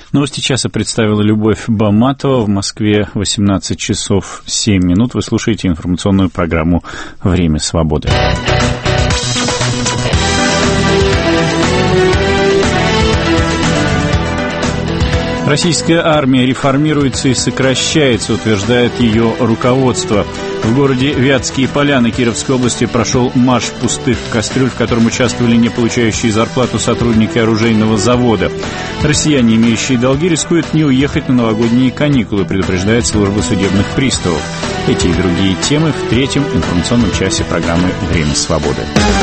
Новости часа представила Любовь Баматова. В Москве 18 часов 7 минут. Вы слушаете информационную программу «Время свободы». Российская армия реформируется и сокращается, утверждает ее руководство. В городе Вятские Поляны Кировской области прошел марш пустых кастрюль, в котором участвовали не получающие зарплату сотрудники оружейного завода. Россияне, имеющие долги, рискуют не уехать на новогодние каникулы, предупреждает служба судебных приставов. Эти и другие темы в третьем информационном часе программы «Время свободы».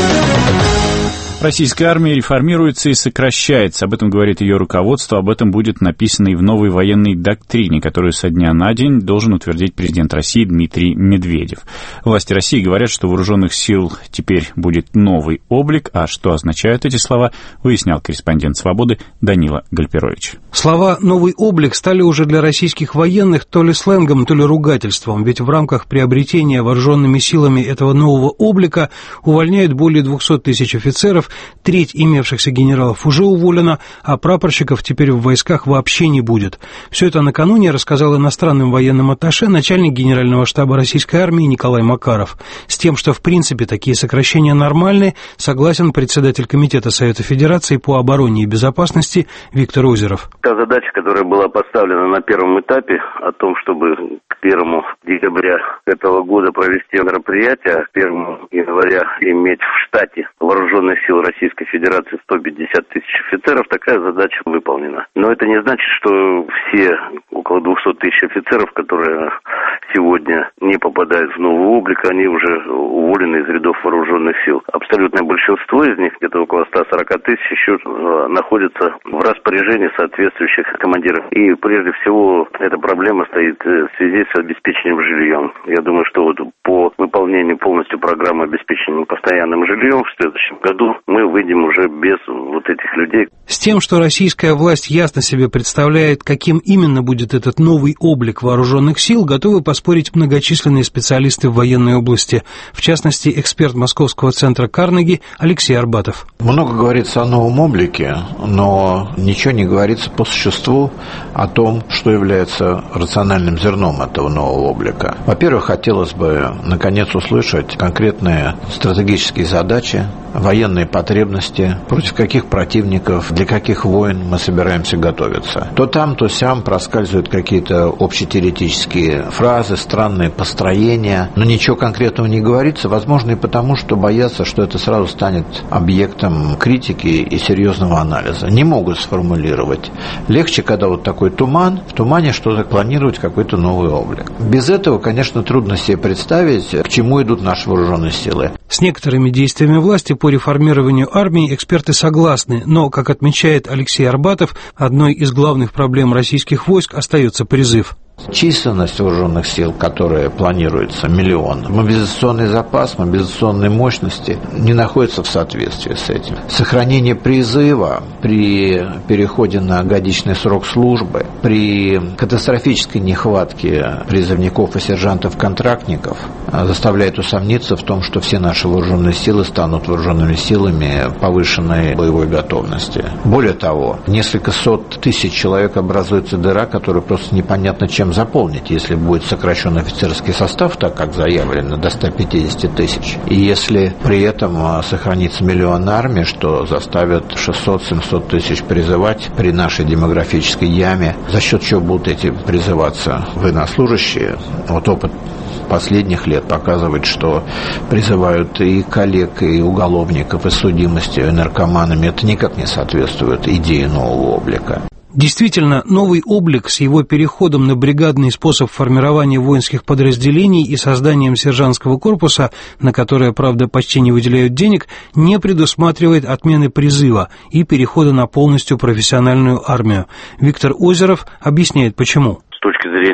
Российская армия реформируется и сокращается. Об этом говорит ее руководство. Об этом будет написано и в новой военной доктрине, которую со дня на день должен утвердить президент России Дмитрий Медведев. Власти России говорят, что у вооруженных сил теперь будет новый облик. А что означают эти слова, выяснял корреспондент «Свободы» Данила Гальперович. Слова «новый облик» стали уже для российских военных то ли сленгом, то ли ругательством. Ведь в рамках приобретения вооруженными силами этого нового облика увольняют более 200 тысяч офицеров, треть имевшихся генералов уже уволена, а прапорщиков теперь в войсках вообще не будет. Все это накануне рассказал иностранным военным атташе начальник Генерального штаба российской армии Николай Макаров. С тем, что в принципе такие сокращения нормальны, согласен председатель Комитета Совета Федерации по обороне и безопасности Виктор Озеров. Та задача, которая была поставлена на первом этапе, о том, чтобы к 1 декабря этого года провести мероприятие, а к 1 января иметь в штате вооруженных сил Российской Федерации 150 тысяч офицеров, такая задача выполнена. Но это не значит, что все около 200 тысяч офицеров, которые сегодня не попадают в новый облик, они уже уволены из рядов вооруженных сил. Абсолютное большинство из них, где-то около 140 тысяч, еще находятся в распоряжении соответствующих командиров. И прежде всего эта проблема стоит в связи с обеспечением жильем. Я думаю, что вот по выполнению полностью программы обеспечения постоянным жильем в следующем году мы выйдем уже без вот этих людей. С тем, что российская власть ясно себе представляет, каким именно будет этот новый облик вооруженных сил, готовы поспорить многочисленные специалисты в военной области. В частности, эксперт Московского центра Карнеги Алексей Арбатов. Много говорится о новом облике, но ничего не говорится по существу о том, что является рациональным зерном этого нового облика. Во-первых, хотелось бы наконец услышать конкретные стратегические задачи, военные потребности, против каких противников, для каких войн мы собираемся готовиться. То там, то сям проскальзывают какие-то общетеоретические фразы, странные построения, но ничего конкретного не говорится, возможно, и потому, что боятся, что это сразу станет объектом критики и серьезного анализа. Не могут сформулировать. Легче, когда вот такой туман, в тумане что-то планировать, какой-то новый облик. Без этого, конечно, трудно себе представить, к чему идут наши вооруженные силы. С некоторыми действиями власти по реформированию армии эксперты согласны, но, как отмечает Алексей Арбатов, одной из главных проблем российских войск остается призыв. Численность вооруженных сил, которая планируется, 1 миллион. Мобилизационный запас, мобилизационные мощности не находятся в соответствии с этим. Сохранение призыва при переходе на годичный срок службы, при катастрофической нехватке призывников и сержантов-контрактников заставляет усомниться в том, что все наши вооруженные силы станут вооруженными силами повышенной боевой готовности. Более того, несколько сот тысяч человек образуется дыра, которую просто непонятно чем заполнить, если будет сокращен офицерский состав, так как заявлено, до 150 тысяч. И если при этом сохранится 1 миллион армии, что заставит 600-700 тысяч призывать при нашей демографической яме, за счет чего будут эти призываться военнослужащие, вот опыт последних лет показывает, что призывают и коллег, и уголовников, и судимостью, и наркоманами. Это никак не соответствует идее нового облика. Действительно, новый облик с его переходом на бригадный способ формирования воинских подразделений и созданием сержантского корпуса, на которое, правда, почти не выделяют денег, не предусматривает отмены призыва и перехода на полностью профессиональную армию. Виктор Озеров объясняет, почему. С точки зрения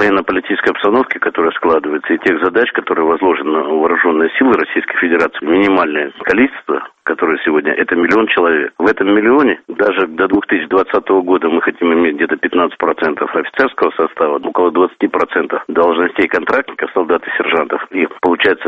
военно-политической обстановки, которая складывается, и тех задач, которые возложены на вооруженные силы Российской Федерации, минимальное количество, которое сегодня, это 1 миллион человек. В этом миллионе даже до 2020 года мы хотим иметь где-то 15% офицерского состава, около 20% должностей контрактников, солдат и сержантов. И получается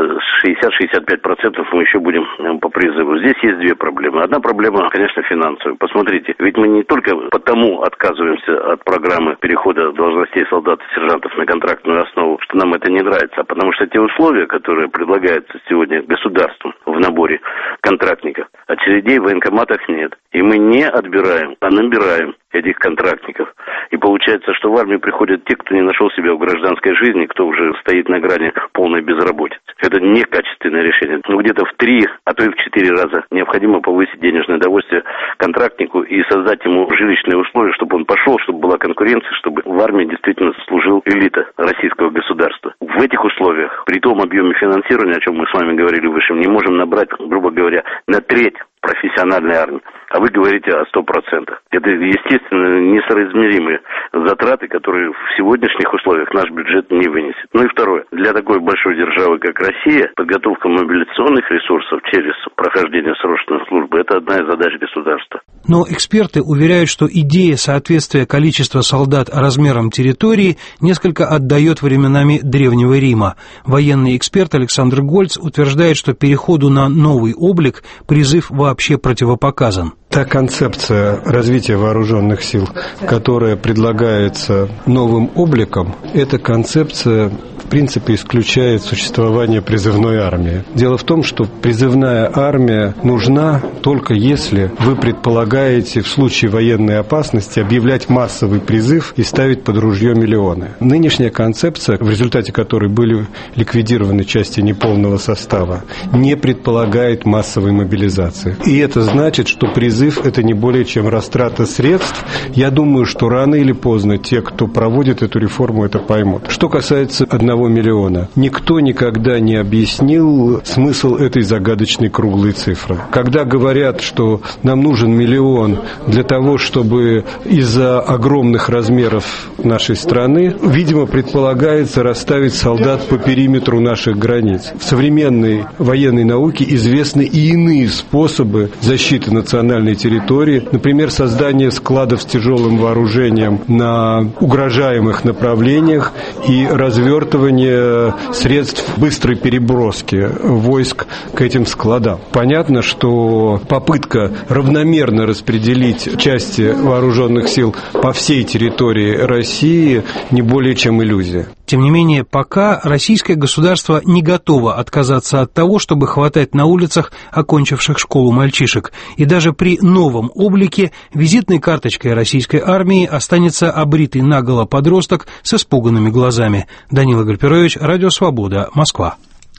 60-65% мы еще будем по призыву. Здесь есть две проблемы. Одна проблема, конечно, финансовая. Посмотрите, ведь мы не только потому отказываемся от программы перехода должностей солдат и сержантов на контрактную основу, что нам это не нравится, а потому что те условия, которые предлагаются сегодня государством в наборе контрактников, очередей в военкоматах нет. И мы не отбираем, а набираем этих контрактников. И получается, что в армию приходят те, кто не нашел себя в гражданской жизни, кто уже стоит на грани полной безработицы. Это некачественное решение. Ну, где-то в 3, а то и в 4 раза необходимо повысить денежное довольствие контрактнику и создать ему жилищные условия, чтобы он пошел, чтобы была конкуренция, чтобы в армии действительно служил элита российского государства. В этих условиях, при том объеме финансирования, о чем мы с вами говорили выше, не можем набрать, грубо говоря, на треть профессиональной армии. А вы говорите о 100%. Это, естественно, несоизмеримые затраты, которые в сегодняшних условиях наш бюджет не вынесет. Ну и второе. Для такой большой державы, как Россия, подготовка мобилизационных ресурсов через прохождение срочной службы – это одна из задач государства. Но эксперты уверяют, что идея соответствия количества солдат размерам территории несколько отдает временами Древнего Рима. Военный эксперт Александр Гольц утверждает, что переходу на новый облик призыв вообще противопоказан. Та концепция развития вооруженных сил, которая предлагается новым обликом, эта концепция, в принципе, исключает существование призывной армии. Дело в том, что призывная армия нужна только если вы предполагаете в случае военной опасности объявлять массовый призыв и ставить под ружье миллионы. Нынешняя концепция, в результате которой были ликвидированы части неполного состава, не предполагает массовой мобилизации. И это значит, что призыв – это не более чем растрата средств. Я думаю, что рано или поздно те, кто проводит эту реформу, это поймут. Что касается 1 миллиона, никто никогда не объяснил смысл этой загадочной круглой цифры. Когда говорят, что нам нужен 1 миллион для того, чтобы из-за огромных размеров нашей страны, видимо, предполагается расставить солдат по периметру наших границ. В современной военной науке известны и иные способы защиты национальной территории, например, создание складов с тяжелым вооружением на угрожаемых направлениях и развертывание средств быстрой переброски войск к этим складам. Понятно, что попытка равномерно распределить части вооруженных сил по всей территории России не более чем иллюзия. Тем не менее, пока российское государство не готово отказаться от того, чтобы хватать на улицах окончивших школу мальчишек. И даже при новом облике визитной карточкой российской армии останется обритый наголо подросток с испуганными глазами. Данила Гальперович, Радио Свобода, Москва.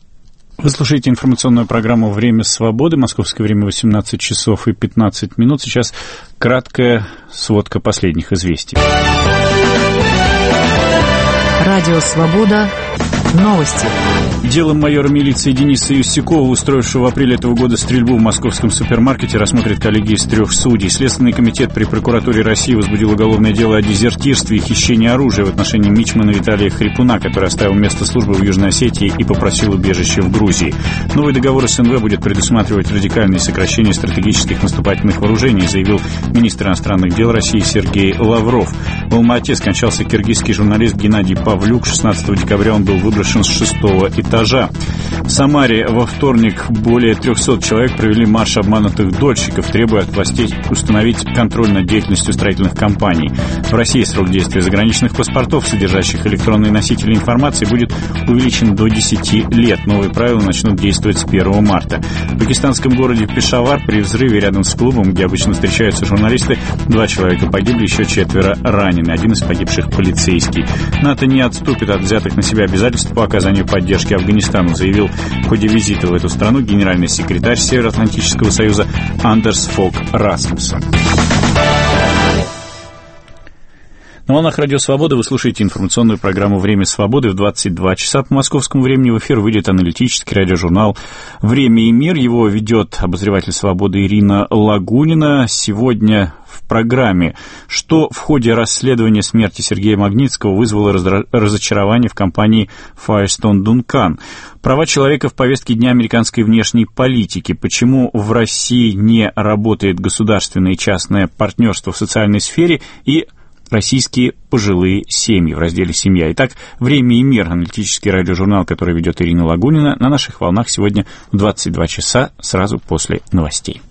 Вы слушаете информационную программу «Время свободы». Московское время 18 часов и 15 минут. Сейчас краткая сводка последних известий. Радио «Свобода». Новости. Делом майора милиции Дениса Юсякова, устроившего в апреле этого года стрельбу в московском супермаркете, рассмотрит коллегия из 3 судей. Следственный комитет при прокуратуре России возбудил уголовное дело о дезертирстве и хищении оружия в отношении мичмана Виталия Хрипуна, который оставил место службы в Южной Осетии и попросил убежище в Грузии. Новый договор СНВ будет предусматривать радикальное сокращение стратегических наступательных вооружений, заявил министр иностранных дел России Сергей Лавров. В Алма-Ате скончался киргизский журналист Геннадий Павлюк. 16 декабря он был выброшен с 6-го этажа. В Самаре во вторник более 300 человек провели марш обманутых дольщиков, требуя от властей установить контроль над деятельностью строительных компаний. В России срок действия заграничных паспортов, содержащих электронные носители информации, будет увеличен до 10 лет. Новые правила начнут действовать с 1 марта. В пакистанском городе Пешавар при взрыве рядом с клубом, где обычно встречаются журналисты, 2 человека погибли, еще 4 ранены. Один из погибших полицейский. НАТО не отступит от взятых на себя обязательств по оказанию поддержки Афганистану, заявил в ходе визита в эту страну генеральный секретарь Североатлантического союза Андерс Фолк Расмуссен. На волнах Радио Свобода вы слушаете информационную программу «Время свободы». В 22 часа по московскому времени в эфир выйдет аналитический радиожурнал «Время и мир». Его ведет обозреватель «Свободы» Ирина Лагунина. Сегодня в программе, что в ходе расследования смерти Сергея Магнитского вызвало разочарование в компании Firestone Duncan. Права человека в повестке дня американской внешней политики. Почему в России не работает государственное и частное партнерство в социальной сфере и российские пожилые семьи в разделе «Семья». Итак, «Время и мир», аналитический радиожурнал, который ведет Ирина Лагунина, на наших волнах сегодня в 22 часа, сразу после новостей.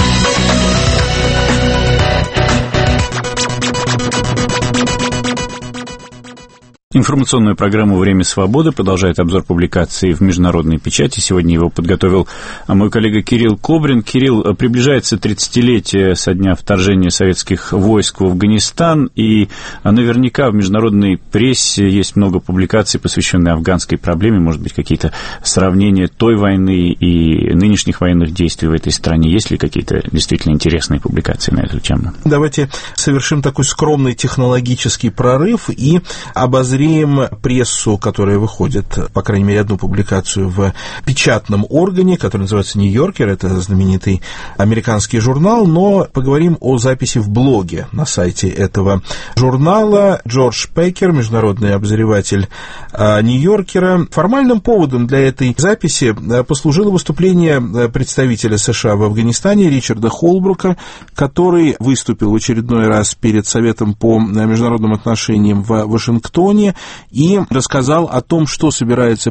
Информационную программу «Время свободы» продолжает обзор публикаций в международной печати. Сегодня его подготовил мой коллега Кирилл Кобрин. Кирилл, приближается 30-летие со дня вторжения советских войск в Афганистан, и наверняка в международной прессе есть много публикаций, посвященных афганской проблеме, может быть, какие-то сравнения той войны и нынешних военных действий в этой стране. Есть ли какие-то действительно интересные публикации на эту тему? Давайте совершим такой скромный технологический прорыв и обозрим прессу, которая выходит, по крайней мере, одну публикацию в печатном органе, который называется «Нью-Йоркер», это знаменитый американский журнал, но поговорим о записи в блоге на сайте этого журнала. Джордж Пекер, международный обозреватель «Нью-Йоркера». Формальным поводом для этой записи послужило выступление представителя США в Афганистане Ричарда Холбрука, который выступил в очередной раз перед Советом по международным отношениям в Вашингтоне и рассказал о том, что собирается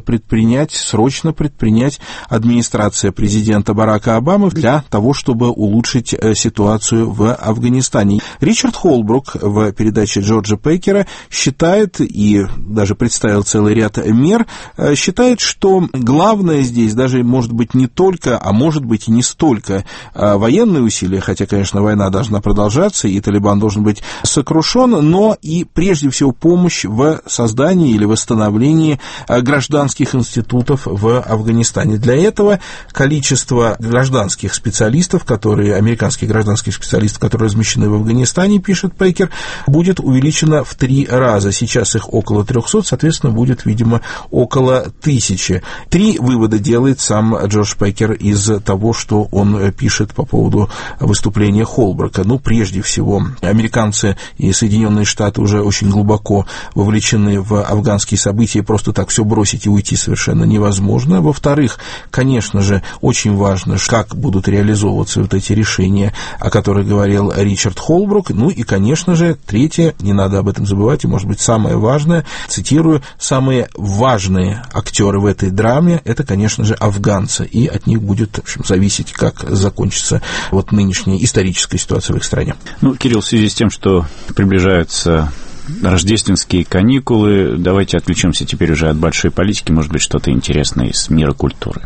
срочно предпринять администрация президента Барака Обамы для того, чтобы улучшить ситуацию в Афганистане. Ричард Холбрук в передаче Джорджа Пекера считает, и даже представил целый ряд мер, считает, что главное здесь даже может быть не только, а может быть и не столько военные усилия, хотя, конечно, война должна продолжаться, и Талибан должен быть сокрушен, но и прежде всего помощь в создании или восстановлении гражданских институтов в Афганистане. Для этого количество гражданских специалистов, американских гражданских специалистов, которые размещены в Афганистане, пишет Пекер, будет увеличено в 3 раза. Сейчас их около 300, соответственно, будет, видимо, около 1000. 3 вывода делает сам Джордж Пекер из того, что он пишет по поводу выступления Холбрука. Прежде всего, американцы и Соединенные Штаты уже очень глубоко вовлечены в афганские события, просто так все бросить и уйти совершенно невозможно. Во-вторых, конечно же, очень важно, как будут реализовываться вот эти решения, о которых говорил Ричард Холбрук. И, конечно же, третье, не надо об этом забывать, и, может быть, самое важное, цитирую, самые важные актеры в этой драме — это, конечно же, афганцы, и от них будет, в общем, зависеть, как закончится нынешняя историческая ситуация в их стране. Кирилл, в связи с тем, что приближаются рождественские каникулы, давайте отвлечемся теперь уже от большой политики, может быть, что-то интересное из мира культуры.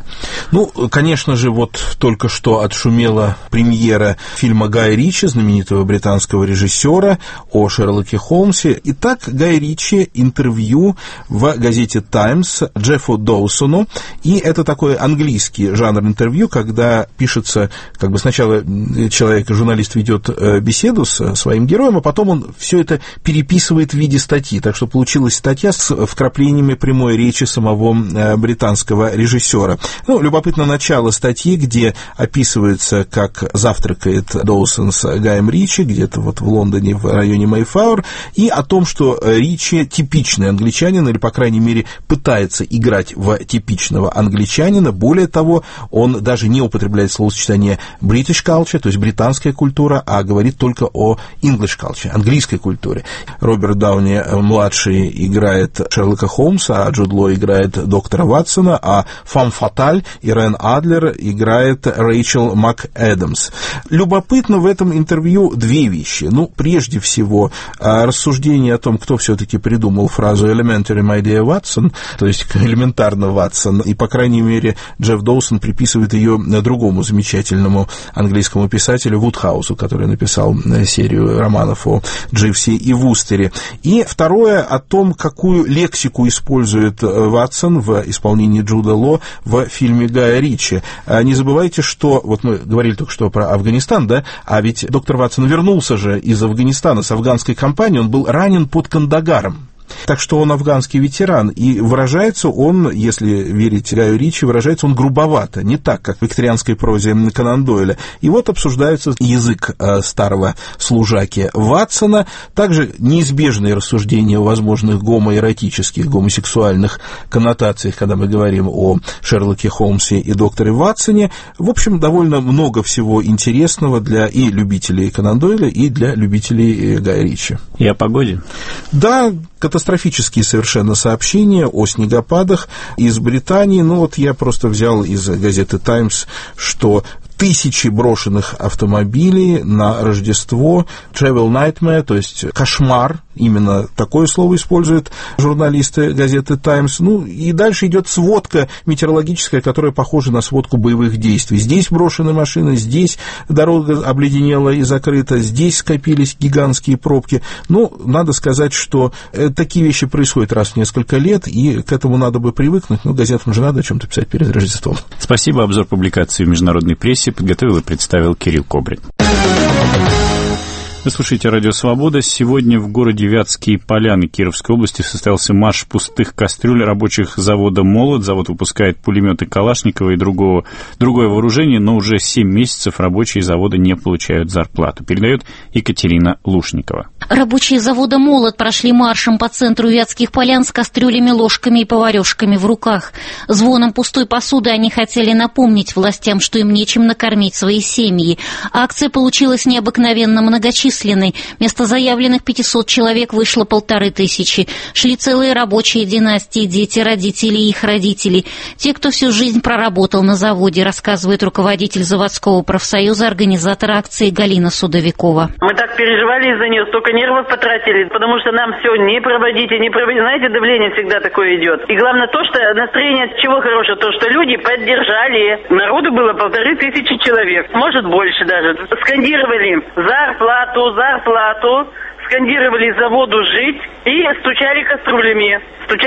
Конечно же, только что отшумела премьера фильма Гая Ричи, знаменитого британского режиссера, о Шерлоке Холмсе. Итак, Гай Ричи интервью в газете «Таймс» Джеффу Доусону, и это такой английский жанр интервью, когда пишется, сначала журналист ведет беседу с своим героем, а потом он все это переписывает в виде статьи, так что получилась статья с вкраплениями прямой речи самого британского режиссера. Любопытно начало статьи, где описывается, как завтракает Доусон с Гаем Ричи где-то в Лондоне в районе Мэйфлауэр, и о том, что Ричи типичный англичанин, или, по крайней мере, пытается играть в типичного англичанина. Более того, он даже не употребляет словосочетание British culture, то есть британская культура, а говорит только о English culture, английской культуре. Роберт Дауни-младший играет Шерлока Холмса, а Джуд Лоу играет доктора Ватсона, а Фам Фаталь Ирен Адлер играет Рэйчел МакЭдамс. Любопытно в этом интервью 2 вещи. Прежде всего, рассуждение о том, кто все-таки придумал фразу «elementary, my dear Watson», то есть элементарно Ватсон, и, по крайней мере, Джефф Доусон приписывает ее другому замечательному английскому писателю Вудхаусу, который написал серию романов о Дживсе и Вустере. истории. И второе, о том, какую лексику использует Ватсон в исполнении Джуда Ло в фильме Гая Ричи. Не забывайте, что, вот мы говорили только что про Афганистан, да, а ведь доктор Ватсон вернулся же из Афганистана, с афганской кампании, он был ранен под Кандагаром. Так что он афганский ветеран, и выражается он, если верить Гаю Ричи, выражается он грубовато, не так, как в викторианской прозе Конан Дойля. И вот обсуждается язык старого служаки Ватсона, также неизбежные рассуждения о возможных гомоэротических, гомосексуальных коннотациях, когда мы говорим о Шерлоке Холмсе и докторе Ватсоне. В общем, довольно много всего интересного для и любителей Конан Дойля, и для любителей Гая Ричи. И о погоде? Да, катастрофические совершенно сообщения о снегопадах из Британии. Ну вот я просто взял из газеты «Таймс», что тысячи брошенных автомобилей на Рождество, travel nightmare, то есть кошмар, именно такое слово используют журналисты газеты «Таймс». Ну, и дальше идет сводка метеорологическая, которая похожа на сводку боевых действий. Здесь брошены машины, здесь дорога обледенела и закрыта, здесь скопились гигантские пробки. Ну, надо сказать, что такие вещи происходят раз в несколько лет, и к этому надо бы привыкнуть, но газетам же надо о чем-то писать перед Рождеством. Спасибо. Обзор публикации в международной прессе подготовил и представил Кирилл Кобрин. Вы слушаете «Радио Свобода». Сегодня в городе Вятские Поляны Кировской области состоялся марш пустых кастрюль рабочих завода «Молот». Завод выпускает пулеметы Калашникова и другое вооружение, но уже 7 месяцев рабочие завода не получают зарплату. Передает Екатерина Лушникова. Рабочие завода «Молот» прошли маршем по центру Вятских Полян с кастрюлями, ложками и поварёшками в руках. Звоном пустой посуды они хотели напомнить властям, что им нечем накормить свои семьи. Акция получилась необыкновенно многочисленной. Вместо заявленных 500 человек вышло 1500. Шли целые рабочие династии, дети, родители и их родителей. Те, кто всю жизнь проработал на заводе, рассказывает руководитель заводского профсоюза, организатор акции Галина Судовикова. Мы так переживали из-за нее, столько нервов потратили, потому что нам все не проводите, не проводите. Знаете, давление всегда такое идет. И главное то, что настроение от чего хорошее, то, что люди поддержали. Народу было 1500 человек, может больше даже. Скандировали зарплату, скандировали заводу жить и стучали каструлями.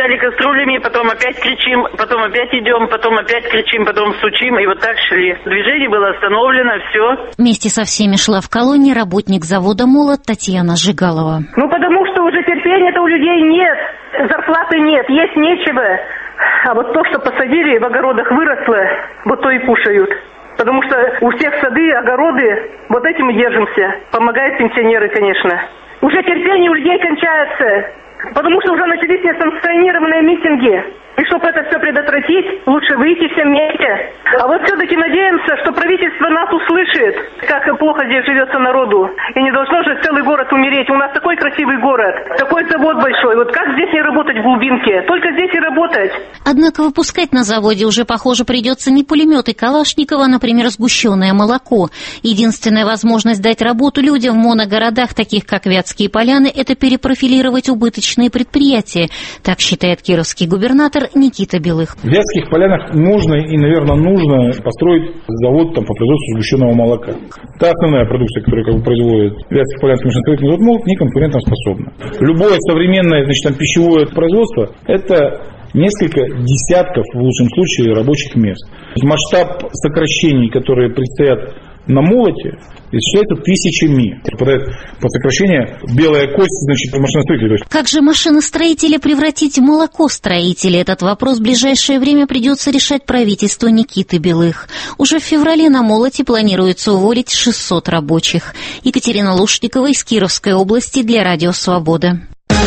Потом опять кричим, потом опять идем, потом опять кричим, потом стучим, и вот так шли. Движение было остановлено, все. Вместе со всеми шла в колонне работник завода «Молот» Татьяна Жигалова. Ну, потому что уже терпения-то у людей нет, зарплаты нет, есть нечего. А вот то, что посадили, в огородах выросло, вот то и кушают. Потому что у всех сады, огороды, вот этим и держимся. Помогают пенсионеры, конечно. Уже терпение у людей кончается, потому что уже начались несанкционированные митинги. И чтобы это все предотвратить, лучше выйти все вместе. А вот все-таки надеемся, что правительство нас услышит, как плохо здесь живется народу. И не должно же целый город умереть. У нас такой красивый город, такой завод большой. Вот как здесь не работать в глубинке? Только здесь и работать. Однако выпускать на заводе уже, похоже, придется не пулеметы Калашникова, а, например, сгущенное молоко. Единственная возможность дать работу людям в моногородах, таких как Вятские Поляны, это перепрофилировать убыточные предприятия. Так считает кировский губернатор Никита Белых. В Вятских Полянах можно и, наверное, нужно построить завод по производству сгущенного молока. Это основная продукция, которую производит Вятский Полянский машиностроительный завод «Молот», не конкурентоспособна. Любое современное, пищевое производство – это несколько десятков, в лучшем случае, рабочих мест. Масштаб сокращений, которые предстоят на «Молоте», исчисляется тысячами. Попадает под сокращение белая кость, машиностроителей. Как же машиностроителя превратить в молокостроителей? Этот вопрос в ближайшее время придется решать правительству Никиты Белых. Уже в феврале на «Молоте» планируется уволить 600 рабочих. Екатерина Лушникова из Кировской области для «Радио Свобода».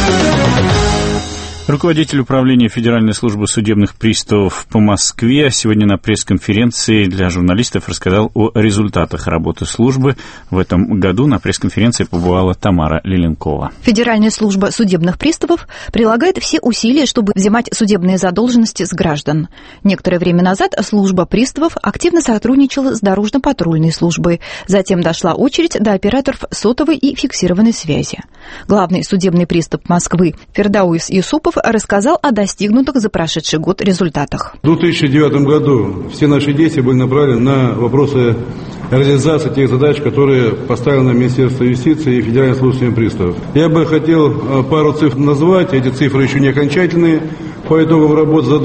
Руководитель управления Федеральной службы судебных приставов по Москве сегодня на пресс-конференции для журналистов рассказал о результатах работы службы. В этом году на пресс-конференции побывала Тамара Лиленкова. Федеральная служба судебных приставов прилагает все усилия, чтобы взимать судебные задолженности с граждан. Некоторое время назад служба приставов активно сотрудничала с дорожно-патрульной службой. Затем дошла очередь до операторов сотовой и фиксированной связи. Главный судебный пристав Москвы Фердауис Юсупов рассказал о достигнутых за прошедший год результатах. В 2009 году все наши действия были направлены на вопросы реализации тех задач, которые поставило на Министерство юстиции и Федеральная служба судебных приставов. Я бы хотел пару цифр назвать, эти цифры еще не окончательные по итогам работы за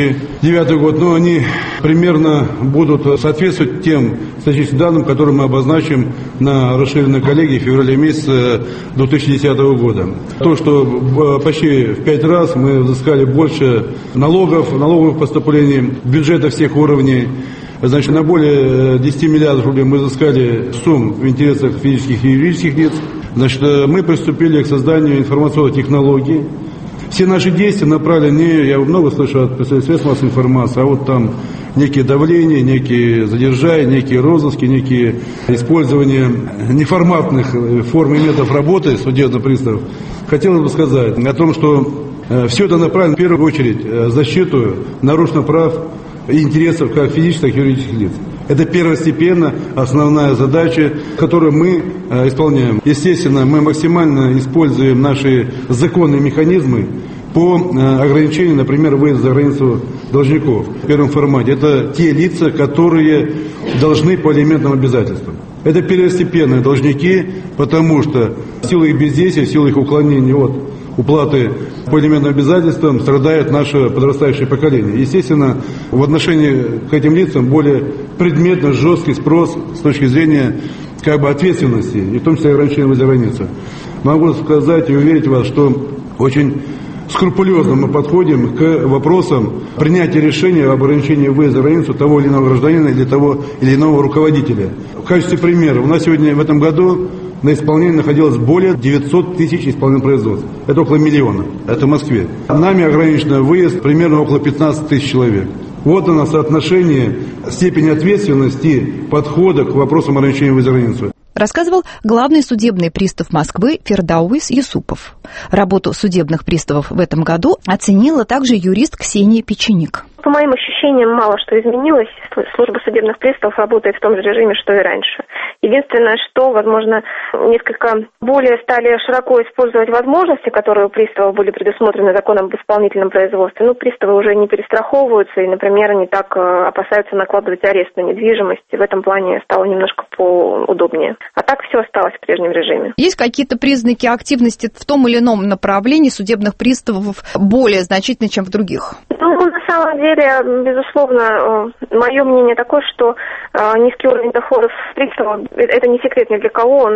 2009 год, но они примерно будут соответствовать тем статистическим данным, которые мы обозначим на расширенной коллегии в феврале месяце 2010 года. То, что почти в 5 раз мы взыскали больше налоговых поступлений, бюджета всех уровней. Значит, на более 10 миллиардов рублей мы взыскали сумм в интересах физических и юридических лиц. Значит, мы приступили к созданию информационных технологий. Все наши действия направлены не, я много слышу от средств массовой информации, а вот там некие давления, некие задержания, некие розыски, некие использование неформатных форм и методов работы судебных приставов. Хотелось бы сказать о том, что все это направлено в первую очередь в защиту нарушенных прав и интересов как физических, так и юридических лиц. Это первостепенно основная задача, которую мы исполняем. Естественно, мы максимально используем наши законные механизмы по ограничению, например, выезда за границу должников в первом формате. Это те лица, которые должны по алиментным обязательствам. Это первостепенные должники, потому что в силу их бездействия, в силу их уклонения от уплаты по алиментным обязательствам страдает наше подрастающее поколение. Естественно, в отношении к этим лицам более предметно жесткий спрос с точки зрения ответственности, и в том числе ограничения выезда за границу. Могу сказать и уверить вас, что очень скрупулезно мы подходим к вопросам принятия решения об ограничении выезда за границу того или иного гражданина или того или иного руководителя. В качестве примера, у нас сегодня в этом году на исполнении находилось более 900 тысяч исполнительных производств. Это около миллиона. Это в Москве. Нами ограничен выезд примерно около 15 тысяч человек. Вот оно соотношение степени ответственности подхода к вопросам ограничения выезда за границу. Рассказывал главный судебный пристав Москвы Фердауис Юсупов. Работу судебных приставов в этом году оценила также юрист Ксения Печеник. По моим ощущениям, мало что изменилось. Служба судебных приставов работает в том же режиме, что и раньше. Единственное, что, возможно, несколько более стали широко использовать возможности, которые у приставов были предусмотрены законом об исполнительном производстве. Приставы уже не перестраховываются и, например, не так опасаются накладывать арест на недвижимость. И в этом плане стало немножко поудобнее. А так все осталось в прежнем режиме. Есть какие-то признаки активности в том или ином направлении судебных приставов более значительные, чем в других? На самом деле, безусловно, мое мнение такое, что низкий уровень доходов пристава, это не секрет ни для кого, он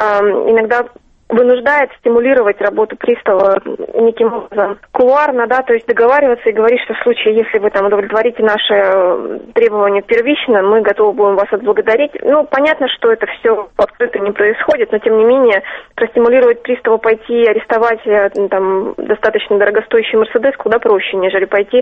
иногда вынуждает стимулировать работу пристава неким образом кулуарно, то есть договариваться и говорить, что в случае, если вы удовлетворите наши требования первично, мы готовы будем вас отблагодарить. Понятно, что это все открыто не происходит, но тем не менее простимулировать пристава пойти арестовать достаточно дорогостоящий Мерседес куда проще, нежели пойти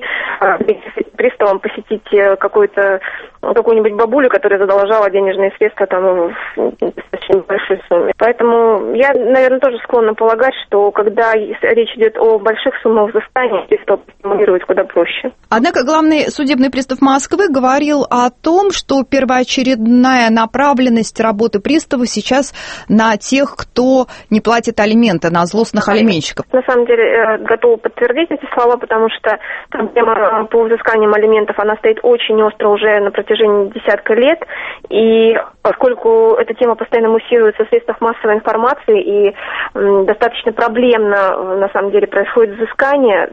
с приставом посетить какую-нибудь бабулю, которая задолжала денежные средства в достаточно большой сумме. Поэтому я, наверное, тоже склонна полагать, что когда речь идет о больших суммах взыскания, пристав стимулировать куда проще. Однако главный судебный пристав Москвы говорил о том, что первоочередная направленность работы пристава сейчас на тех, кто не платит алименты, на злостных алименщиков. На самом деле, готова подтвердить эти слова, потому что проблема по взысканиям алиментов, она стоит очень остро уже на протяжении десятка лет, и поскольку эта тема постоянно муссируется в средствах массовой информации и достаточно проблемно, на самом деле, происходит взыскание,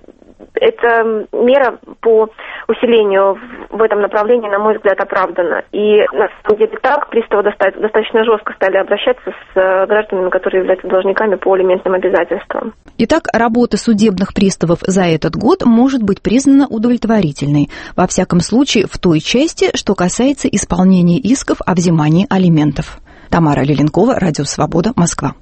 эта мера по усилению в этом направлении, на мой взгляд, оправдана. И на самом деле так приставы достаточно жестко стали обращаться с гражданами, которые являются должниками по алиментным обязательствам. Итак, работа судебных приставов за этот год может быть признана удовлетворительной. Во всяком случае, в той части, что касается исполнения исков о взимании алиментов. Тамара Леленкова, Радио Свобода, Москва.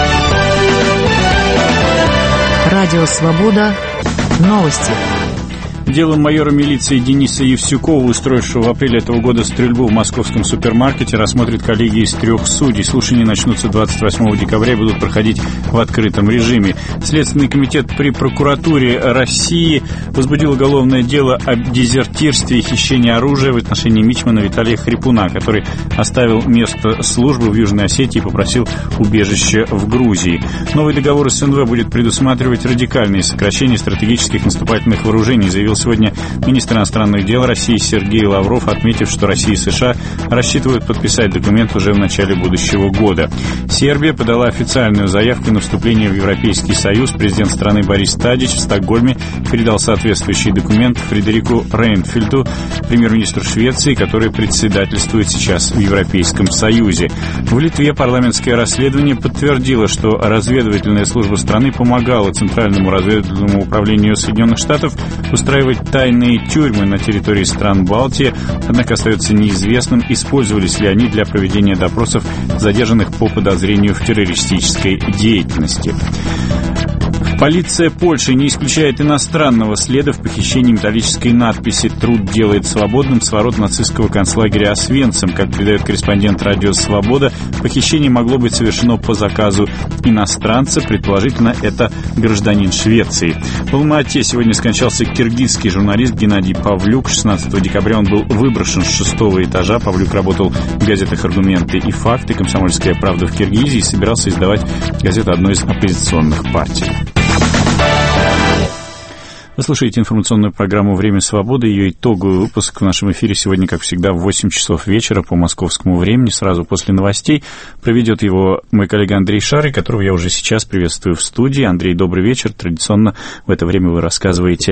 Радио Свобода. Новости. Дело майора милиции Дениса Евсюкова, устроившего в апреле этого года стрельбу в московском супермаркете, рассмотрит коллегия из 3 судей. Слушания начнутся 28 декабря и будут проходить в открытом режиме. Следственный комитет при прокуратуре России возбудил уголовное дело о дезертирстве и хищении оружия в отношении мичмана Виталия Хрипуна, который оставил место службы в Южной Осетии и попросил убежище в Грузии. Новый договор СНВ будет предусматривать радикальные сокращения стратегических наступательных вооружений, заявил сегодня министр иностранных дел России Сергей Лавров, отметив, что Россия и США рассчитывают подписать документ уже в начале будущего года. Сербия подала официальную заявку на вступление в Европейский Союз. Президент страны Борис Тадич в Стокгольме передал соответствующий документ Фредерику Рейнфельду, премьер-министру Швеции, который председательствует сейчас в Европейском Союзе. В Литве парламентское расследование подтвердило, что разведывательная служба страны помогала Центральному разведывательному управлению Соединенных Штатов устраивать тайные тюрьмы на территории стран Балтии, однако остается неизвестным, использовались ли они для проведения допросов задержанных по подозрению в террористической деятельности. Полиция Польши не исключает иностранного следа в похищении металлической надписи «Труд делает свободным» с ворот нацистского концлагеря Освенцим. Как передает корреспондент радио «Свобода», похищение могло быть совершено по заказу иностранца, предположительно, это гражданин Швеции. В Алма-Ате сегодня скончался киргизский журналист Геннадий Павлюк. 16 декабря он был выброшен с 6-го этажа. Павлюк работал в газетах «Аргументы» и «Факты», «Комсомольская правда» в Киргизии и собирался издавать газету одной из оппозиционных партий. Вы слушаете информационную программу «Время свободы». Ее итоговый выпуск в нашем эфире сегодня, как всегда, в 8 часов вечера по московскому времени, сразу после новостей. Проведет его мой коллега Андрей Шарый, которого я уже сейчас приветствую в студии. Андрей, добрый вечер. Традиционно в это время вы рассказываете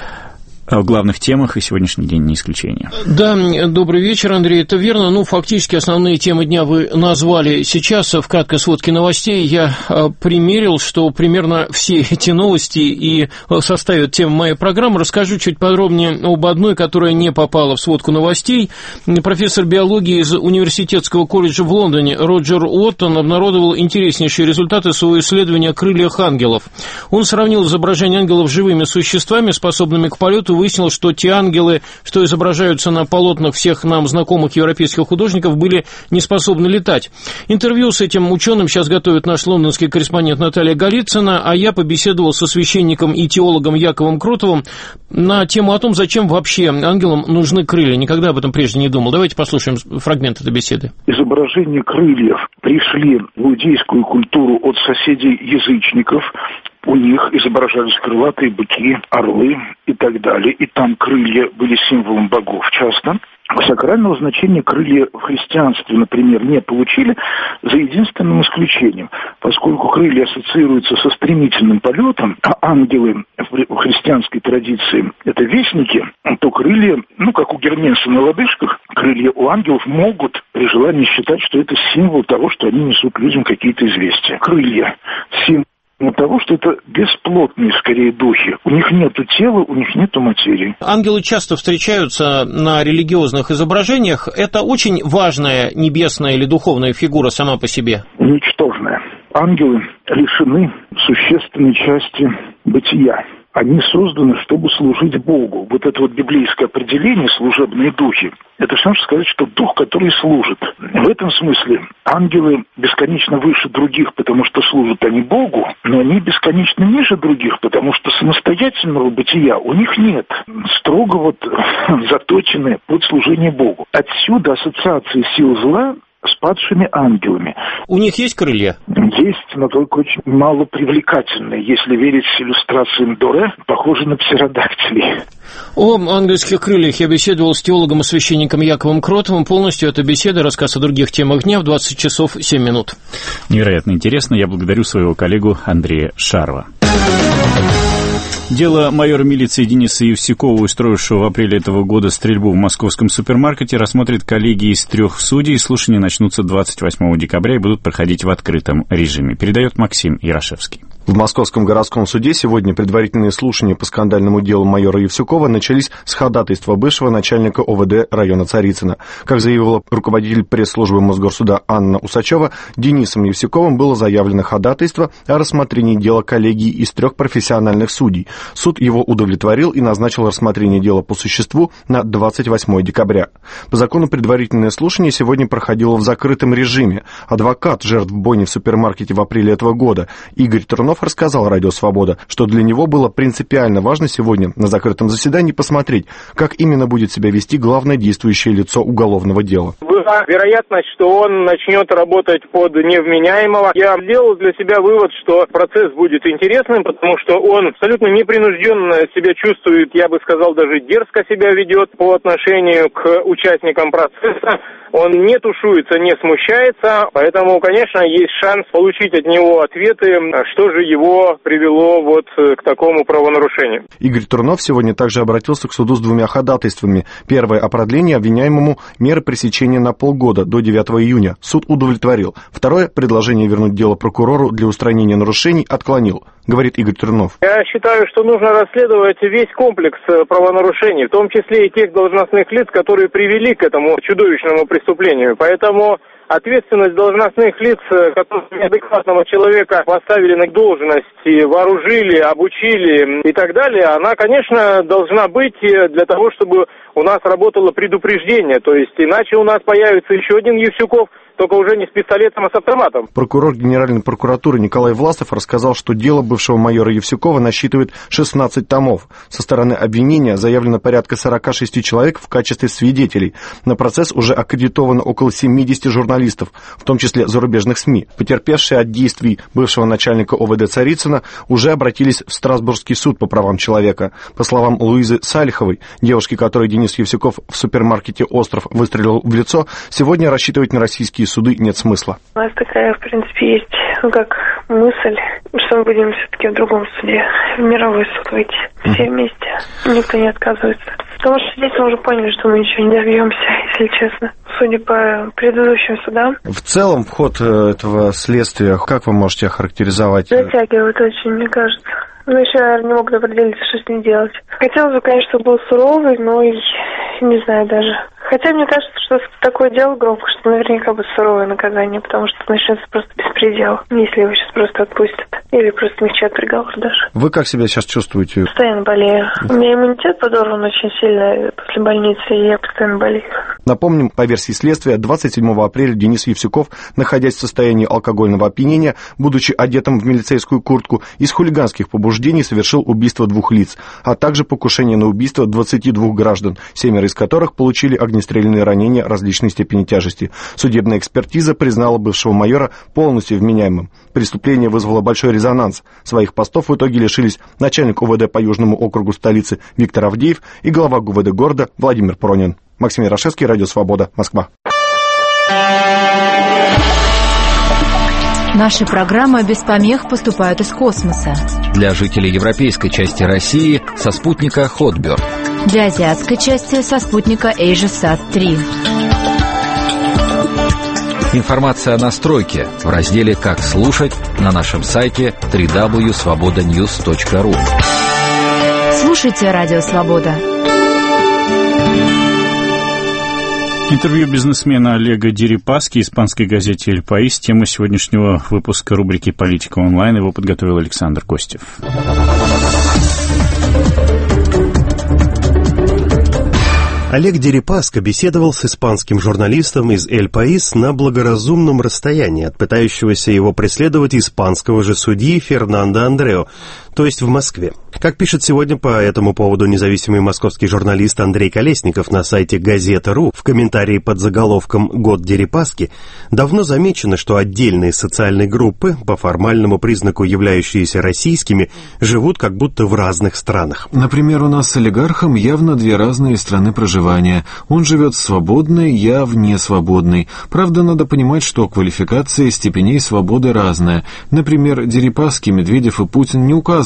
о главных темах, и сегодняшний день не исключение. Да, добрый вечер, Андрей, это верно. Ну, фактически основные темы дня вы назвали. Сейчас в краткой сводке новостей я примерил, что примерно все эти новости и составят тему моей программы. Расскажу чуть подробнее об одной, которая не попала в сводку новостей. Профессор биологии из Университетского колледжа в Лондоне Роджер Уоттон обнародовал интереснейшие результаты своего исследования о крыльях ангелов. Он сравнил изображение ангелов с живыми существами, способными к полету, выяснил, что те ангелы, что изображаются на полотнах всех нам знакомых европейских художников, были не способны летать. Интервью с этим ученым сейчас готовит наш лондонский корреспондент Наталья Голицына, а я побеседовал со священником и теологом Яковом Кротовым на тему о том, зачем вообще ангелам нужны крылья. Никогда об этом прежде не думал. Давайте послушаем фрагмент этой беседы. Изображения крыльев пришли в иудейскую культуру от соседей-язычников. У них изображались крылатые быки, орлы и так далее. И там крылья были символом богов часто. Сакрального значения крылья в христианстве, например, не получили, за единственным исключением. Поскольку крылья ассоциируются со стремительным полетом, а ангелы в христианской традиции – это вестники, то крылья, как у Гермеса на лодыжках, крылья у ангелов могут при желании считать, что это символ того, что они несут людям какие-то известия. Крылья – символ того, что это бесплотные, скорее, духи. У них нету тела, у них нету материи. Ангелы часто встречаются на религиозных изображениях. Это очень важная небесная или духовная фигура сама по себе. Ничтожная. Ангелы лишены существенной части бытия. Они созданы, чтобы служить Богу. Вот это вот библейское определение «служебные духи» – это все равно сказать, что дух, который служит. В этом смысле ангелы бесконечно выше других, потому что служат они Богу, но они бесконечно ниже других, потому что самостоятельного бытия у них нет. Строго заточены под служение Богу. Отсюда ассоциации сил зла с падшими ангелами. У них есть крылья? Есть, но только очень мало привлекательные. Если верить иллюстрациям Доре, похожи на птеродактилей. О ангельских крыльях я беседовал с теологом и священником Яковом Кротовым. Полностью эта беседа, рассказ о других темах дня в 20 часов 7 минут. Невероятно интересно. Я благодарю своего коллегу Андрея Шарова. Дело майора милиции Дениса Евсюкова, устроившего в апреле этого года стрельбу в московском супермаркете, рассмотрит коллегия из 3 судей. Слушания начнутся 28 декабря и будут проходить в открытом режиме. Передает Максим Ярошевский. В Московском городском суде сегодня предварительные слушания по скандальному делу майора Евсюкова начались с ходатайства бывшего начальника ОВД района Царицына. Как заявила руководитель пресс-службы Мосгорсуда Анна Усачева, Денисом Евсюковым было заявлено ходатайство о рассмотрении дела коллегии из 3 профессиональных судей. Суд его удовлетворил и назначил рассмотрение дела по существу на 28 декабря. По закону предварительное слушание сегодня проходило в закрытом режиме. Адвокат жертв бойни в супермаркете в апреле этого года Игорь Турнов рассказал «Радио Свобода», что для него было принципиально важно сегодня на закрытом заседании посмотреть, как именно будет себя вести главное действующее лицо уголовного дела. Была вероятность, что он начнет работать под невменяемого. Я сделал для себя вывод, что процесс будет интересным, потому что он абсолютно непринужденно себя чувствует, я бы сказал, даже дерзко себя ведет по отношению к участникам процесса. Он не тушуется, не смущается, поэтому, конечно, есть шанс получить от него ответы, что же его привело вот к такому правонарушению. Игорь Турнов сегодня также обратился к суду с 2 ходатайствами. Первое — о продлении обвиняемому меры пресечения на полгода, до 9 июня. Суд удовлетворил. Второе — предложение вернуть дело прокурору для устранения нарушений отклонил, говорит Игорь Турнов. Я считаю, что нужно расследовать весь комплекс правонарушений, в том числе и тех должностных лиц, которые привели к этому чудовищному преступлению. Поэтому ответственность должностных лиц, которые неадекватного человека поставили на должность, вооружили, обучили и так далее, она, конечно, должна быть для того, чтобы у нас работало предупреждение. То есть иначе у нас появится еще один Евсюков, только уже не с пистолетом, а с автоматом. Прокурор Генеральной прокуратуры Николай Власов рассказал, что дело бывшего майора Евсюкова насчитывает 16 томов. Со стороны обвинения заявлено порядка 46 человек в качестве свидетелей. На процесс уже аккредитовано около 70 журналистов, в том числе зарубежных СМИ. Потерпевшие от действий бывшего начальника ОВД Царицына уже обратились в Страсбургский суд по правам человека. По словам Луизы Салиховой, девушки, которой Денис Евсюков в супермаркете «Остров» выстрелил в лицо, сегодня рассчитывать на российские суды нет смысла. У нас такая, в принципе, есть, как мысль, что мы будем все-таки в другом суде, в мировой суд выйти. Все вместе. Никто не отказывается. Потому что здесь мы уже поняли, что мы ничего не добьемся, если честно. Судя по предыдущим судам. В целом, в ход этого следствия, как вы можете охарактеризовать? Затягивает очень, мне кажется. Но еще, наверное, не могут определиться, что с ним делать. Хотелось бы, конечно, чтобы был суровый, но и не знаю даже. Хотя мне кажется, что такое дело громко, что наверняка будет суровое наказание, потому что начнется просто беспредел, если его сейчас просто отпустят. Или просто смягчат приговор даже. Вы как себя сейчас чувствуете? Постоянно болею. У меня иммунитет подорван очень сильно после больницы, и я постоянно болею. Напомним, по версии следствия, 27 апреля Денис Евсюков, находясь в состоянии алкогольного опьянения, будучи одетым в милицейскую куртку, из хулиганских побуждений совершил убийство 2 лиц, а также покушение на убийство 22 граждан, 7 из которых получили огнестрельные ранения различной степени тяжести. Судебная экспертиза признала бывшего майора полностью вменяемым. Преступление вызвало большой резонанс. Своих постов в итоге лишились начальник УВД по Южному округу столицы Виктор Авдеев и глава ГУВД города Владимир Пронин. Максим Ярошевский, Радио Свобода, Москва. Наши программы без помех поступают из космоса. Для жителей европейской части России со спутника Хотберд. Для азиатской части со спутника AsiaSat-3. Информация о настройке в разделе «Как слушать» на нашем сайте www.svobodanews.ru. Слушайте Радио Свобода. Интервью бизнесмена Олега Дерипаски испанской газете «Эль Паис». Тема сегодняшнего выпуска рубрики «Политика онлайн». Его подготовил Александр Костев. Олег Дерипаска беседовал с испанским журналистом из «Эль Паис» на благоразумном расстоянии от пытающегося его преследовать испанского же судьи Фернандо Андрео, то есть в Москве. Как пишет сегодня по этому поводу независимый московский журналист Андрей Колесников на сайте Газета.ру в комментарии под заголовком «Год Дерипаски», давно замечено, что отдельные социальные группы, по формальному признаку являющиеся российскими, живут как будто в разных странах. Например, у нас с олигархом явно 2 разные страны проживания. Он живет в свободной, я в несвободной. Правда, надо понимать, что квалификация степеней свободы разная. Например, Дерипаски, Медведев и Путин не указывают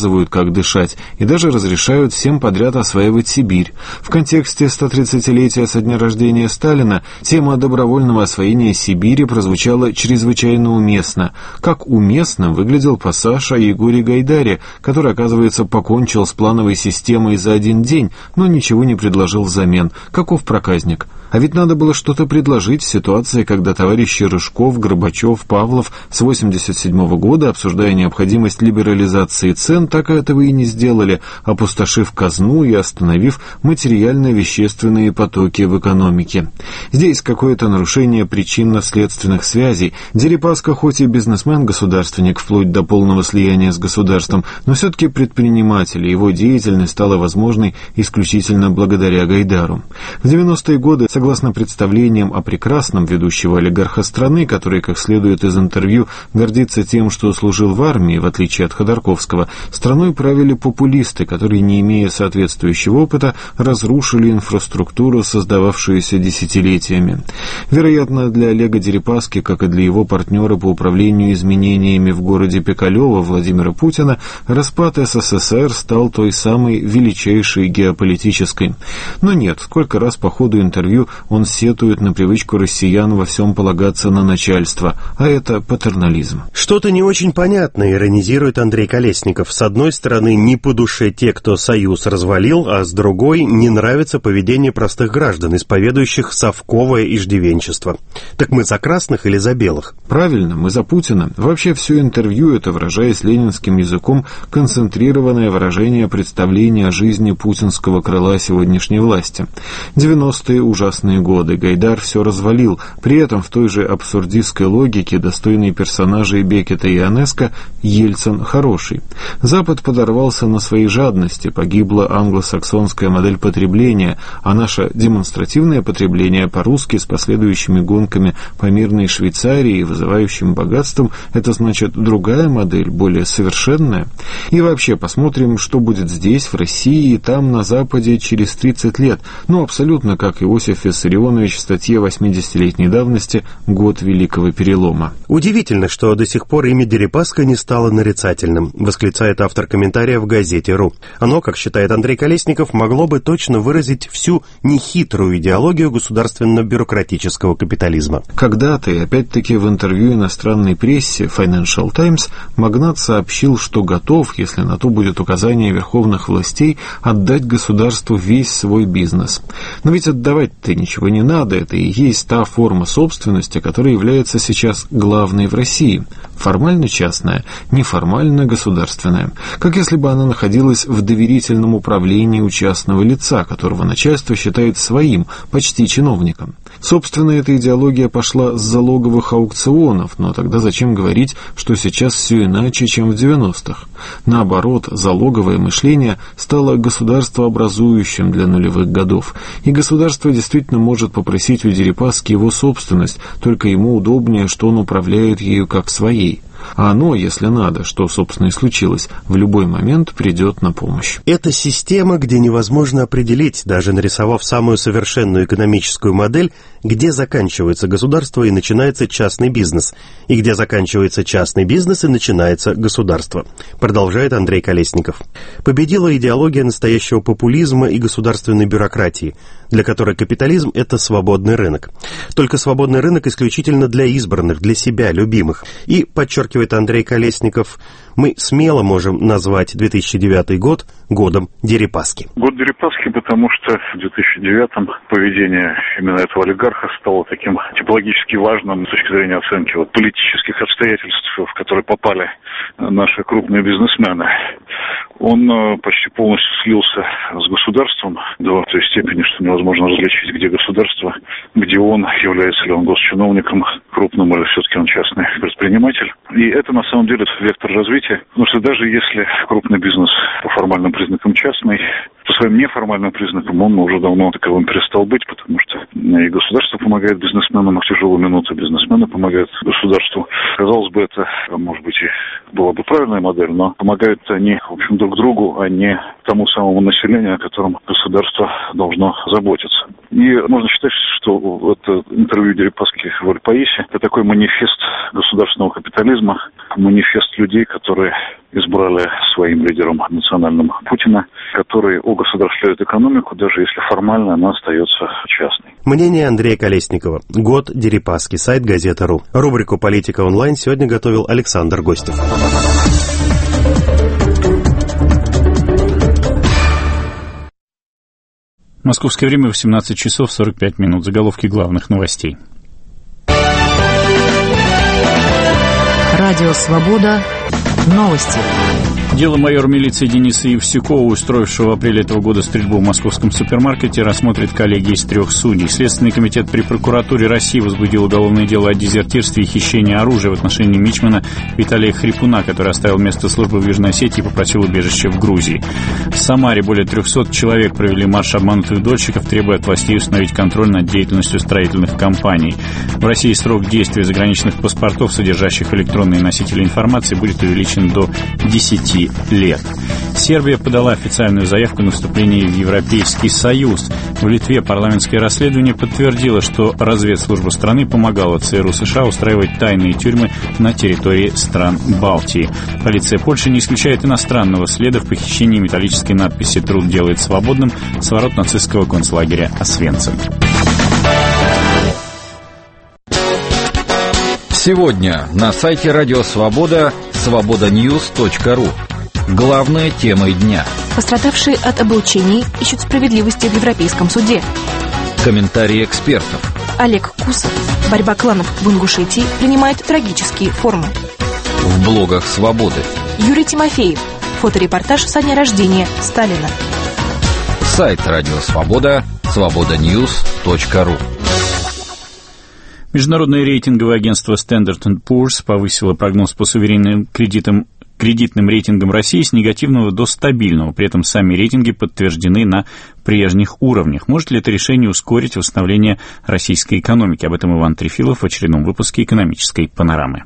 показывают, как дышать, и даже разрешают всем подряд осваивать Сибирь. В контексте 130-летия со дня рождения Сталина тема добровольного освоения Сибири прозвучала чрезвычайно уместно. Как уместно выглядел пассаж о Егоре Гайдаре, который, оказывается, покончил с плановой системой за один день, но ничего не предложил взамен. Каков проказник? А ведь надо было что-то предложить в ситуации, когда товарищи Рыжков, Горбачев, Павлов с 1987 года, обсуждая необходимость либерализации цен, так этого и не сделали, опустошив казну и остановив материально-вещественные потоки в экономике. Здесь какое-то нарушение причинно-следственных связей. Дерипаска хоть и бизнесмен-государственник, вплоть до полного слияния с государством, но все-таки предприниматель, и его деятельность стала возможной исключительно благодаря Гайдару. В 90-е годы, согласно представлениям о прекрасном ведущего олигарха страны, который, как следует из интервью, гордится тем, что служил в армии, в отличие от Ходорковского, страной правили популисты, которые, не имея соответствующего опыта, разрушили инфраструктуру, создававшуюся десятилетиями. Вероятно, для Олега Дерипаски, как и для его партнера по управлению изменениями в городе Пикалево Владимира Путина, распад СССР стал той самой величайшей геополитической. Но нет, сколько раз по ходу интервью он сетует на привычку россиян во всем полагаться на начальство, а это патернализм. Что-то не очень понятно, иронизирует Андрей Колесников. С одной стороны, не по душе те, кто союз развалил, а с другой, не нравится поведение простых граждан, исповедующих совковое иждивенчество. Так мы за красных или за белых? Правильно, мы за Путина. Вообще все интервью — это, выражаясь ленинским языком, концентрированное выражение представления о жизни путинского крыла сегодняшней власти. 90-е ужасные годы. Гайдар все развалил. При этом в той же абсурдистской логике, достойной персонажей Беккета и Ионеско, Ельцин хороший. Запад подорвался на своей жадности, погибла англосаксонская модель потребления, а наше демонстративное потребление по-русски с последующими гонками по мирной Швейцарии и вызывающим богатством — это значит другая модель, более совершенная. И вообще посмотрим, что будет здесь, в России, и там, на Западе, через 30 лет. Ну, абсолютно как Иосиф Виссарионович в статье 80-летней давности «Год Великого Перелома». Удивительно, что до сих пор имя Дерипаска не стало нарицательным, восклицает автор комментария в газете.ру. Оно, как считает Андрей Колесников, могло бы точно выразить всю нехитрую идеологию государственно-бюрократического капитализма. Когда-то, и опять-таки в интервью иностранной прессе Financial Times, магнат сообщил, что готов, если на то будет указание верховных властей, отдать государству весь свой бизнес. Но ведь отдавать-то ничего не надо, это и есть та форма собственности, которая является сейчас главной в России. Формально частная, неформально государственная. Как если бы она находилась в доверительном управлении у частного лица, которого начальство считает своим, почти чиновником. Собственно, эта идеология пошла с залоговых аукционов, но тогда зачем говорить, что сейчас все иначе, чем в 90-х? Наоборот, залоговое мышление стало государствообразующим для нулевых годов, и государство действительно может попросить у Дерипаски его собственность, только ему удобнее, что он управляет ею как своей. А оно, если надо, что, собственно, и случилось, в любой момент придет на помощь. Это система, где невозможно определить, даже нарисовав самую совершенную экономическую модель, где заканчивается государство и начинается частный бизнес, и где заканчивается частный бизнес и начинается государство, продолжает Андрей Колесников. Победила идеология настоящего популизма и государственной бюрократии, для которой капитализм – это свободный рынок. Только свободный рынок исключительно для избранных, для себя, любимых. И, подчеркивает Андрей Колесников, мы смело можем назвать 2009 год годом Дерипаски. Год Дерипаски, потому что в 2009-м поведение именно этого олигарха стало таким типологически важным с точки зрения оценки политических обстоятельств, в которые попали наши крупные бизнесмены. Он почти полностью слился с государством до той степени, что невозможно различить, где государство, где он, является ли он госчиновником крупным или все-таки он частный предприниматель. И это на самом деле вектор развития, потому что даже если крупный бизнес по формальным признакам частный, по своим неформальным признакам он уже давно таковым перестал быть, потому что и государство помогает бизнесменам в тяжелую минуту, бизнесмены помогают государству. Казалось бы, это, может быть, и была бы правильная модель, но помогают они, в общем, друг другу, а не тому самому населению, о котором государство должно заботиться. И можно считать, что это интервью Дерипаски в «Эль-Паисе» — это такой манифест государственного капитализма, манифест людей, которые избрали своим лидером национальным Путина, который огосударствляет экономику, даже если формально она остается частной. Мнение Андрея Колесникова. Год Дерипаски. Сайт Газета.ру. Рубрику «Политика онлайн» сегодня готовил Александр Гостев. Московское время 18 часов 45 минут. Заголовки главных новостей. Радио «Свобода». Новости. Дело майора милиции Дениса Евсюкова, устроившего в апреле этого года стрельбу в московском супермаркете, рассмотрит коллегия из 3 судей. Следственный комитет при прокуратуре России возбудил уголовное дело о дезертирстве и хищении оружия в отношении мичмана Виталия Хрипуна, который оставил место службы в Южной Осетии и попросил убежище в Грузии. В Самаре более 300 человек провели марш обманутых дольщиков, требуя от властей установить контроль над деятельностью строительных компаний. В России срок действия заграничных паспортов, содержащих электронные носители информации, будет увеличен до 10 лет. Сербия подала официальную заявку на вступление в Европейский Союз. В Литве парламентское расследование подтвердило, что разведслужба страны помогала ЦРУ США устраивать тайные тюрьмы на территории стран Балтии. Полиция Польши не исключает иностранного следа в похищении металлической надписи «Труд делает свободным» с ворот нацистского концлагеря Освенцим. Сегодня на сайте Радио Свобода свободаньюз.ру. Главные темы дня. Пострадавшие от облучений ищут справедливости в Европейском суде. Комментарии экспертов. Олег Кусов. Борьба кланов в Ингушетии принимает трагические формы. В блогах Свободы. Юрий Тимофеев. Фоторепортаж со дня рождения Сталина. Сайт Радио Свобода свободаньюз.ру. Международное рейтинговое агентство Standard & Poor's повысило прогноз по суверенным кредитным рейтингам России с негативного до стабильного. При этом сами рейтинги подтверждены на прежних уровнях. Может ли это решение ускорить восстановление российской экономики? Об этом Иван Трефилов в очередном выпуске «Экономической панорамы».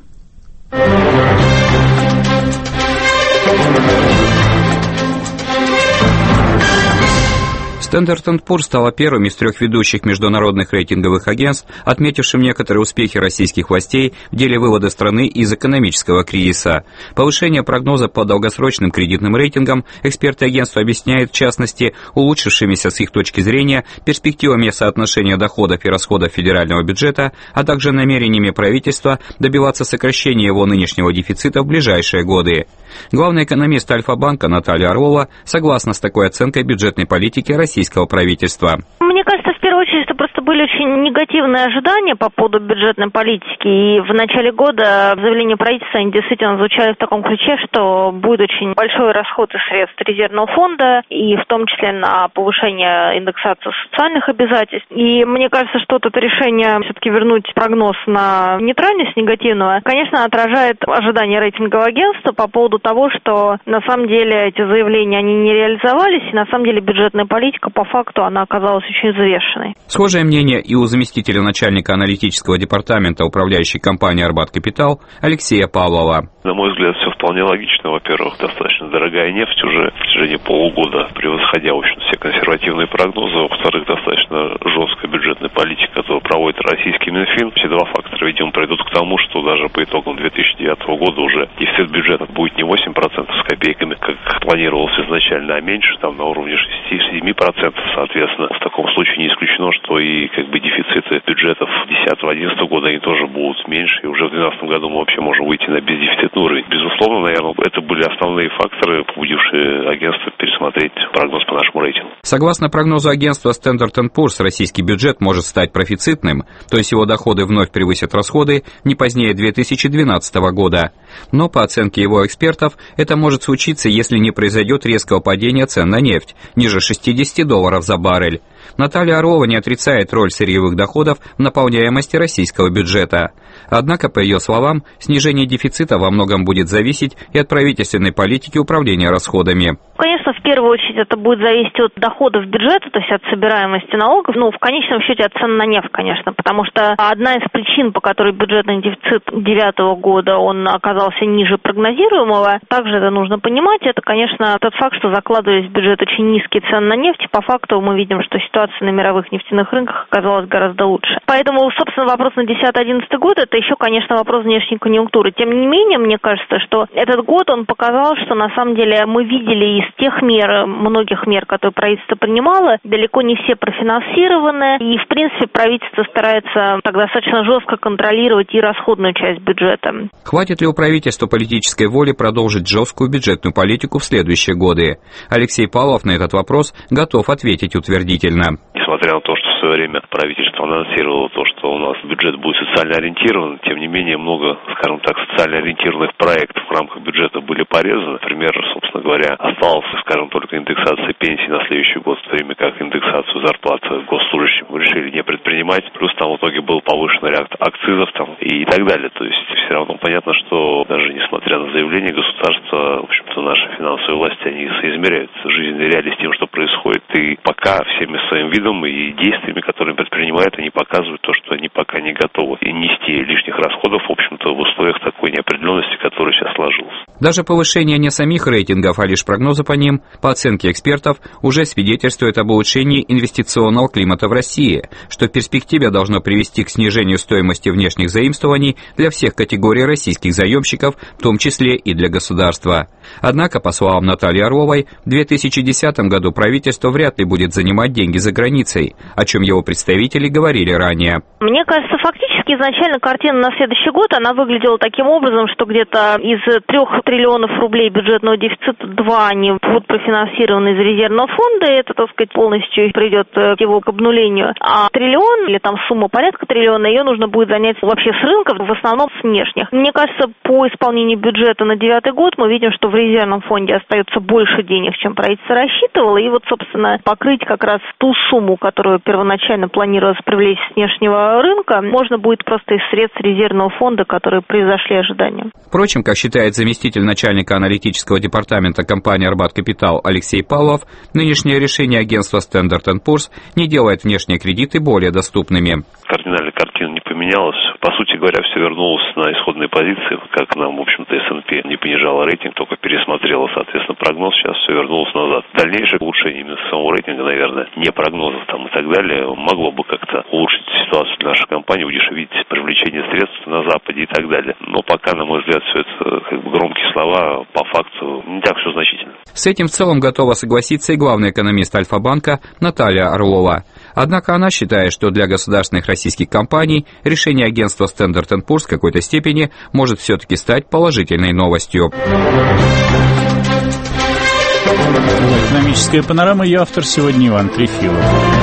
Standard & Poor's стала первым из 3 ведущих международных рейтинговых агентств, отметившим некоторые успехи российских властей в деле вывода страны из экономического кризиса. Повышение прогноза по долгосрочным кредитным рейтингам эксперты агентства объясняют, в частности, улучшившимися с их точки зрения перспективами соотношения доходов и расходов федерального бюджета, а также намерениями правительства добиваться сокращения его нынешнего дефицита в ближайшие годы. Главный экономист Альфа-банка Наталья Орлова согласна с такой оценкой бюджетной политики российского правительства. Мне кажется, в первую очередь, это просто были очень негативные ожидания по поводу бюджетной политики. И в начале года в заявлении правительства они действительно звучали в таком ключе, что будет очень большой расход из средств резервного фонда, и в том числе на повышение индексации социальных обязательств. И мне кажется, что это решение все-таки вернуть прогноз на нейтральность негативного, конечно, отражает ожидания рейтингового агентства по поводу того, что на самом деле эти заявления они не реализовались, и на самом деле бюджетная политика по факту она оказалась очень взвешенной. Схожее мнение и у заместителя начальника аналитического департамента управляющей компании «Арбат Капитал» Алексея Павлова. На мой взгляд, все вполне логично. Во-первых, достаточно дорогая нефть уже в течение полугода, превосходя, в общем, все консервативные прогнозы. Во-вторых, достаточно жесткая бюджетная политика, которую проводит российский Минфин. Все два фактора, видимо, придут к тому, что даже по итогам 2009 года уже дефицит бюджета будет не 8% с копейками, как планировалось изначально, а меньше, там на уровне 6-7%. Соответственно, в таком случае не исключено, что и дефициты бюджетов 2010-2011 года они тоже будут меньше, и уже в 2012 году мы вообще можем выйти на бездефицитный уровень. Безусловно, наверное, это были основные факторы, побудившие агентство пересмотреть прогноз по нашему рейтингу. Согласно прогнозу агентства Standard & Poor's, российский бюджет может стать профицитным, то есть его доходы вновь превысят расходы не позднее 2012 года. Но, по оценке его экспертов, это может случиться, если не произойдет резкого падения цен на нефть, ниже $60 за баррель. Наталья Орлова не отрицает роль сырьевых доходов в наполняемости российского бюджета. Однако, по ее словам, снижение дефицита во многом будет зависеть и от правительственной политики управления расходами. Конечно, в первую очередь это будет зависеть от доходов бюджета, то есть от собираемости налогов, в конечном счете от цен на нефть, конечно, потому что одна из причин, по которой бюджетный дефицит 2009 года он оказался ниже прогнозируемого, также это нужно понимать, это, конечно, тот факт, что закладывались в бюджет очень низкие цены на нефть, и по факту мы видим, что ситуация ситуация на мировых нефтяных рынках оказалась гораздо лучше. Поэтому, собственно, вопрос на 10-11 год – это еще, конечно, вопрос внешней конъюнктуры. Тем не менее, мне кажется, что этот год, он показал, что на самом деле мы видели из тех мер, многих мер, которые правительство принимало, далеко не все профинансированы. И, в принципе, правительство старается так достаточно жестко контролировать и расходную часть бюджета. Хватит ли у правительства политической воли продолжить жесткую бюджетную политику в следующие годы? Алексей Павлов на этот вопрос готов ответить утвердительно. Несмотря на то, что в свое время правительство анонсировало то, что у нас бюджет будет социально ориентирован, тем не менее много, скажем так, социально ориентированных проектов в рамках бюджета были порезаны. Например, собственно говоря, осталась, скажем, только индексация пенсий на следующий год, в то время как индексацию зарплат госслужащим решили не предпринимать. Плюс там в итоге был повышенный ряд акцизов там и так далее. То есть все равно понятно, что даже несмотря на заявление государства, в общем-то, наши финансовые власти, они соизмеряют жизненные реалии с тем, что происходит. И пока всеми своим видом и действиями, которые предпринимают, они показывают то, что они пока не готовы и нести лишних расходов, в общем-то, в условиях такой неопределенности, которая сейчас сложилась. Даже повышение не самих рейтингов, а лишь прогнозы по ним, по оценке экспертов, уже свидетельствует об улучшении инвестиционного климата в России, что в перспективе должно привести к снижению стоимости внешних заимствований для всех категорий российских заемщиков, в том числе и для государства. Однако, по словам Натальи Орловой, в 2010 году правительство вряд ли будет занимать деньги за границей, о чем его представители говорили ранее. Мне кажется, фактически изначально картина на следующий год, она выглядела таким образом, что где-то из 3 триллионов рублей бюджетного дефицита 2 они будут профинансированы из резервного фонда, и это, так сказать, полностью придет к его обнулению. А триллион, или там сумма порядка триллиона, ее нужно будет занять вообще с рынков, в основном с внешних. Мне кажется, по исполнению бюджета на 2009 год мы видим, что в резервном фонде остается больше денег, чем правительство рассчитывало, и вот, собственно, покрыть как раз ту сумму, которую первоначально планировалось привлечь с внешнего рынка, можно будет просто из средств резервного фонда, которые превзошли ожидания. Впрочем, как считает заместитель начальника аналитического департамента компании «Арбат Капитал» Алексей Павлов, нынешнее решение агентства Standard & Poor's не делает внешние кредиты более доступными. Кардинальная картина не поменялась. По сути говоря, все вернулось на исходные позиции, как нам, в общем-то, S&P не понижала рейтинг, только пересмотрела, соответственно, прогноз, сейчас все вернулось назад. Дальнейшее улучшение именно самого рейтинга, наверное, не прогнозов там и так далее, могло бы как-то улучшить ситуацию для нашей компании, удешевить привлечение средств на Западе и так далее. Но пока, на мой взгляд, все это как бы громкие слова, по факту не так все значительно. С этим в целом готова согласиться и главный экономист Альфа-банка Наталья Орлова. Однако она считает, что для государственных российских компаний решение агентства Standard & Poor's в какой-то степени может все-таки стать положительной новостью. Экономическая панорама, ее автор сегодня Иван Трефилов.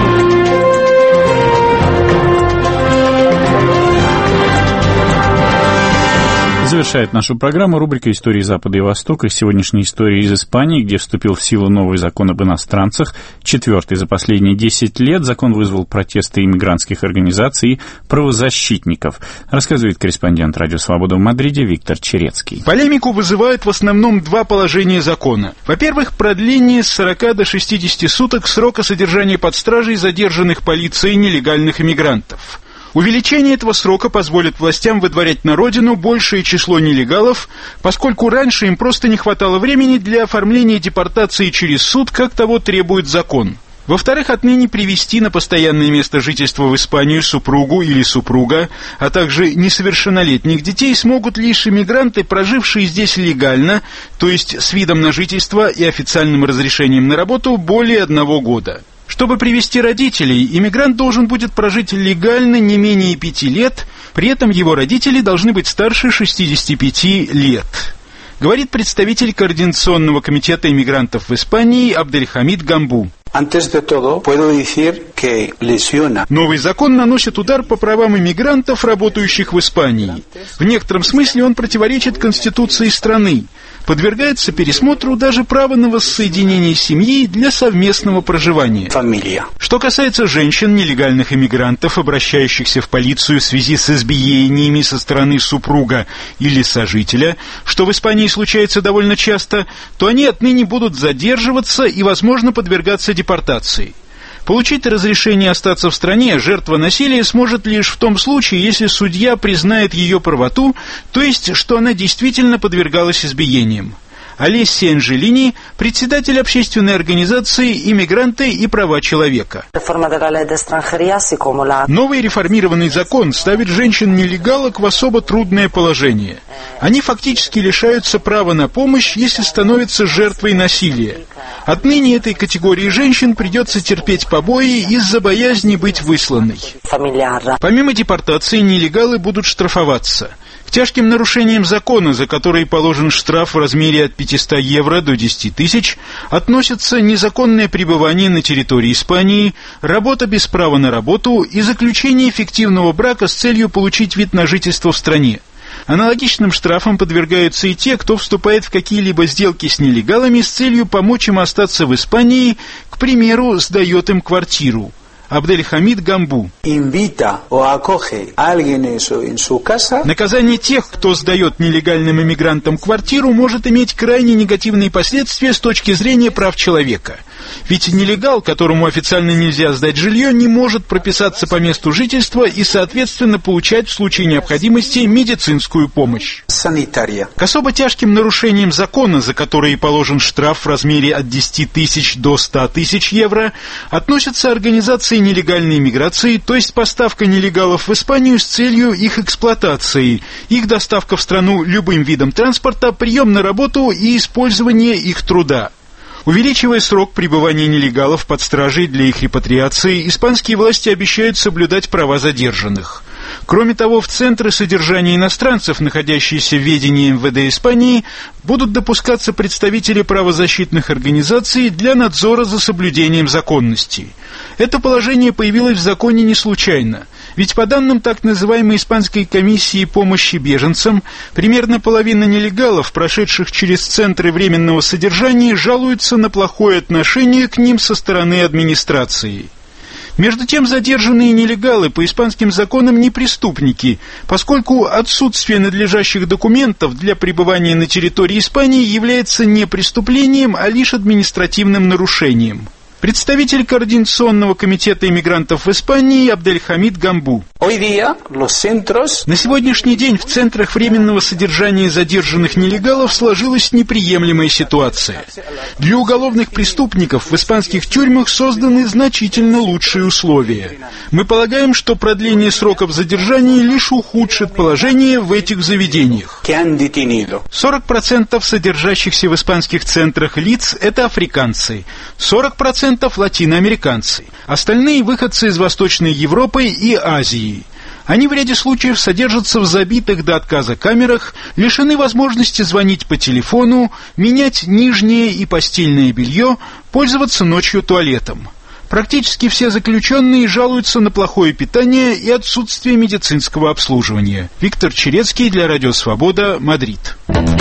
Завершает нашу программу рубрика «Истории Запада и Востока». Сегодняшняя история из Испании, где вступил в силу новый закон об иностранцах, 4-й за последние 10 лет. Закон вызвал протесты иммигрантских организаций и правозащитников. Рассказывает корреспондент «Радио Свобода» в Мадриде Виктор Черецкий. Полемику вызывают в основном два положения закона. Во-первых, продление с 40 до 60 суток срока содержания под стражей задержанных полицией нелегальных иммигрантов. Увеличение этого срока позволит властям выдворять на родину большее число нелегалов, поскольку раньше им просто не хватало времени для оформления депортации через суд, как того требует закон. Во-вторых, отныне привезти на постоянное место жительства в Испанию супругу или супруга, а также несовершеннолетних детей смогут лишь иммигранты, прожившие здесь легально, то есть с видом на жительство и официальным разрешением на работу более 1 года. Чтобы привести родителей, иммигрант должен будет прожить легально не менее 5 лет, при этом его родители должны быть старше 65 лет. Говорит представитель Координационного комитета иммигрантов в Испании Абдельхамид Гамбу. Новый закон наносит удар по правам иммигрантов, работающих в Испании. В некотором смысле он противоречит Конституции страны. Подвергается пересмотру даже право на воссоединение семьи для совместного проживания. Что касается женщин, нелегальных иммигрантов, обращающихся в полицию в связи с избиениями со стороны супруга или сожителя, что в Испании случается довольно часто, то они отныне будут задерживаться и, возможно, подвергаться депортации. Получить разрешение остаться в стране жертва насилия сможет лишь в том случае, если судья признает ее правоту, то есть, что она действительно подвергалась избиениям. Олессия Анджелини, председатель общественной организации «Иммигранты и права человека». Новый реформированный закон ставит женщин-нелегалок в особо трудное положение. Они фактически лишаются права на помощь, если становятся жертвой насилия. Отныне этой категории женщин придется терпеть побои из-за боязни быть высланной. Помимо депортации, нелегалы будут штрафоваться. К тяжким нарушениям закона, за которые положен штраф в размере от 500 евро до 10 тысяч, относятся незаконное пребывание на территории Испании, работа без права на работу и заключение фиктивного брака с целью получить вид на жительство в стране. Аналогичным штрафам подвергаются и те, кто вступает в какие-либо сделки с нелегалами с целью помочь им остаться в Испании, к примеру, сдает им квартиру. Абдельхамид Гамбу. Наказание тех, кто сдает нелегальным иммигрантам квартиру, может иметь крайне негативные последствия с точки зрения прав человека. Ведь нелегал, которому официально нельзя сдать жилье, не может прописаться по месту жительства и, соответственно, получать в случае необходимости медицинскую помощь. К особо тяжким нарушениям закона, за которые положен штраф в размере от 10 тысяч до 100 тысяч евро, относятся организации нелегальной миграции, то есть поставка нелегалов в Испанию с целью их эксплуатации, их доставка в страну любым видом транспорта, прием на работу и использование их труда. Увеличивая срок пребывания нелегалов под стражей для их репатриации, испанские власти обещают соблюдать права задержанных. Кроме того, в центры содержания иностранцев, находящиеся в ведении МВД Испании, будут допускаться представители правозащитных организаций для надзора за соблюдением законности. Это положение появилось в законе не случайно. Ведь по данным так называемой Испанской комиссии помощи беженцам, примерно половина нелегалов, прошедших через центры временного содержания, жалуются на плохое отношение к ним со стороны администрации. Между тем, задержанные нелегалы по испанским законам не преступники, поскольку отсутствие надлежащих документов для пребывания на территории Испании является не преступлением, а лишь административным нарушением. Представитель Координационного комитета иммигрантов в Испании Абдельхамид Гамбу. На сегодняшний день в центрах временного содержания задержанных нелегалов сложилась неприемлемая ситуация. Для уголовных преступников в испанских тюрьмах созданы значительно лучшие условия. Мы полагаем, что продление сроков задержания лишь ухудшит положение в этих заведениях. 40% содержащихся в испанских центрах лиц – это африканцы, 40% латиноамериканцы, остальные выходцы из Восточной Европы и Азии. Они в ряде случаев содержатся в забитых до отказа камерах, лишены возможности звонить по телефону, менять нижнее и постельное белье, пользоваться ночью туалетом. Практически все заключенные жалуются на плохое питание и отсутствие медицинского обслуживания. Виктор Черецкий для Радио Свобода, Мадрид.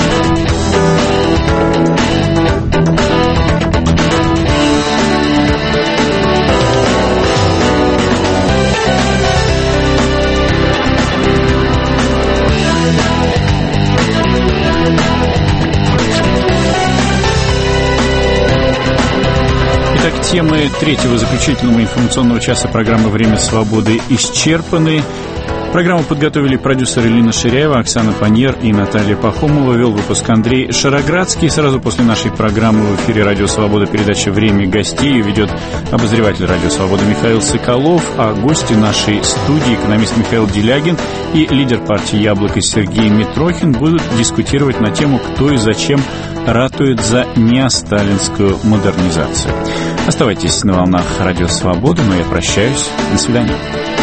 Итак, темы третьего заключительного информационного часа программы «Время свободы» исчерпаны. Программу подготовили продюсеры Лина Ширяева, Оксана Паньер и Наталья Пахомова. Вел выпуск Андрей Шароградский. Сразу после нашей программы в эфире «Радио Свобода» передача «Время гостей» ведет обозреватель «Радио Свобода» Михаил Соколов, а гости нашей студии, экономист Михаил Делягин и лидер партии «Яблоко» Сергей Митрохин будут дискутировать на тему «Кто и зачем ратует за неосталинскую модернизацию». Оставайтесь на волнах «Радио Свобода», но я прощаюсь. До свидания.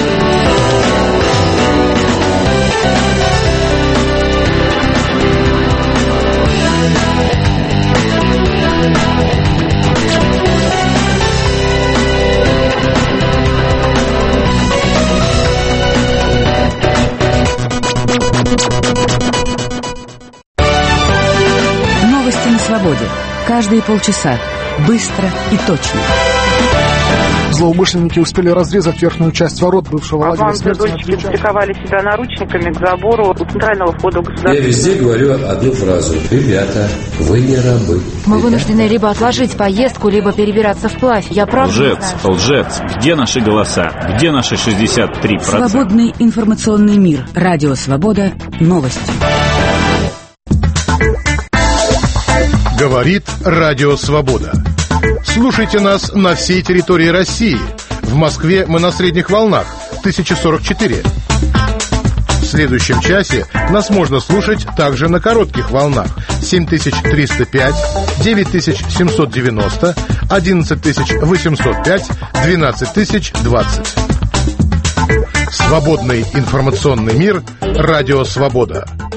Новости на свободе. Каждые полчаса. Быстро и точно. Злоумышленники успели разрезать верхнюю часть ворот бывшего лагеря смерти. Дочки приковали себя наручниками к забору у центрального входа в государство. Я везде говорю одну фразу. Ребята, вы не рабы. Мы вынуждены либо отложить поездку, либо перебираться вплавь. Я правда Лжец. Где наши голоса? Где наши 63%? Свободный информационный мир. Радио Свобода. Новости. Говорит Радио Свобода. Слушайте нас на всей территории России. В Москве мы на средних волнах 1044. В следующем часе нас можно слушать также на коротких волнах 7305, 9790, 11805, 12020. Свободный информационный мир. Радио Свобода.